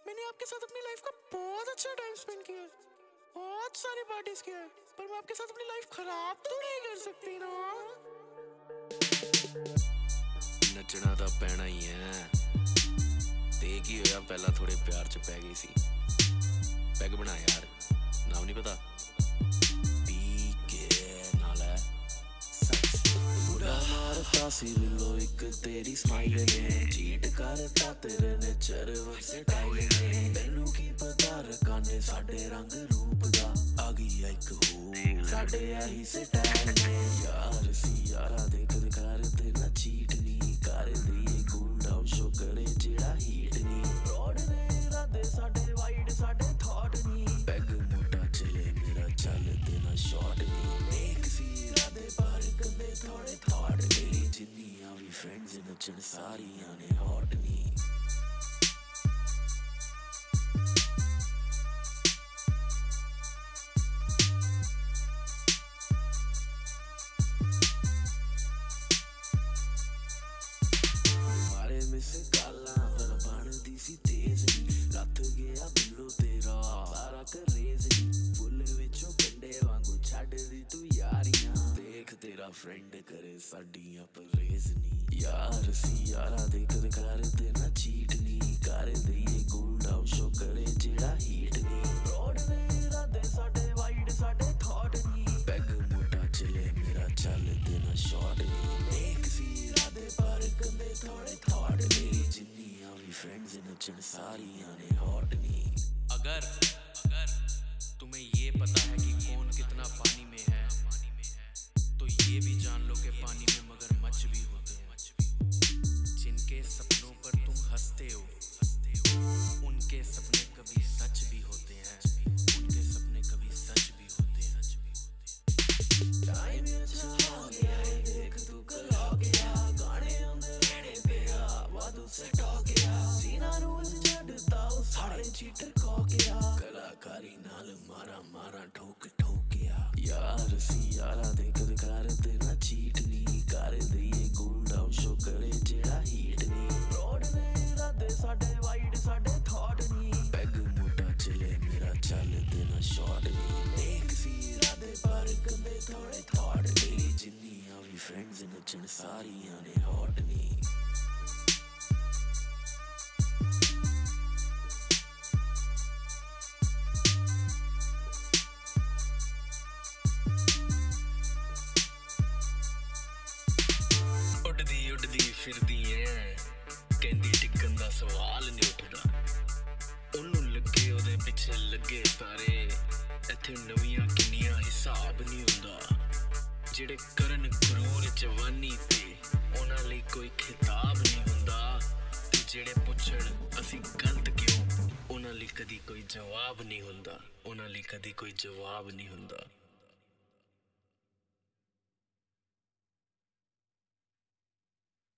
मैंने आपके साथ अपनी लाइफ का बहुत अच्छा टाइम स्पेंड किया है, बहुत सारी पार्टीज किया है, पर मैं आपके साथ अपनी लाइफ खराब तो नहीं कर सकती ना। नचना तो पैना ही है ते की होया पहला थोड़े प्यार च पै गई सी। पैग बना यार, नाम नहीं पता पी के नाल है बुरा मारता सी लो एक तेरी स्माइल ने चीट करता तेरे नेचर वर्से टाइल ने मैनू की पता रकाने साडे रंग रूप दा आ गई एक हो साडे यही से टाइल ने यार सी यारा दे कर ते ना चीट नहीं कर दी कूल डाउन शो करे जेड़ा हीट नहीं रोड ने रादे साडे वाइड साडे थॉट नहीं पैग मोटा चले मेरा चल देना शॉट नहीं देख सी रादे पर कदे थोड़े थॉट नहीं जिन्नियां भी फ्रेंड्स नचन सारियां ने हॉट नहीं। मिस गाला पर बनदी सी तेज रथ गया बिल्लो तेरा सारा करेज फुल विचों कंडे वांगू छड्ड दी तू यारियां देख तेरा फ्रेंड करे साडियां परहेज नी यार सी यारा देख कर ते ना चीट नी कर दईए कूल डाउन शो करे जेड़ा हीट नी रोड ने रादे साडे वाइड साडे थॉट नी पैग मोटा चले मेरा चल देना शॉट नी देख सी रादे पर कंदे थोड़े थॉट नी जिन्नियां भी फ्रेंड्स नचन सारियां ने हॉट नी। अगर तुम्हें ये पता है कि कौन कितना पानी में है तो ये भी जान लो कि पानी में मगरमच्छ भी होते हैं। जिनके सपनों पर तुम हंसते हो उनके सपने कभी सच भी होते हैं, उनके सपने कभी सच भी होते हैं। टाइम अच्छा हो गया है देख तू कल हो गया गाने आंदे रहने पे वादू सेट हो गया जीना रोज जड़ता सारे चीटर खो गया कलाकारी नाल मारा मारा ठोक ठोक गया यार सी यारा देख कर ते ना चीट नहीं कर दईए कूल डाउन शो करे जेड़ा हीट नहीं रोड ने रादे साडे वाइड साडे थॉट नहीं पैग मोटा चले मेरा चल देना शॉट नहीं देख सी रादे पर कंदे थोड़े थॉट नहीं जिन्नियां भी फ्रेंड्स नचन सारियां ने हॉट नहीं। उड़दी फिरदी है कहंदी टिकन दा सवाल नहीं उठदा ओनू लगे ओदे पिछे लगे तारे इत्थे नवियां किन्नियां हिसाब नहीं हुंदा जेड़े करन करूर जवानी ते ओना लई कोई खिताब नहीं हुंदा ते जेड़े पुछण असी गलत क्यों ओना लई कदी कोई जवाब नहीं हुंदा, ओना लई कदी कोई जवाब नहीं हुंदा।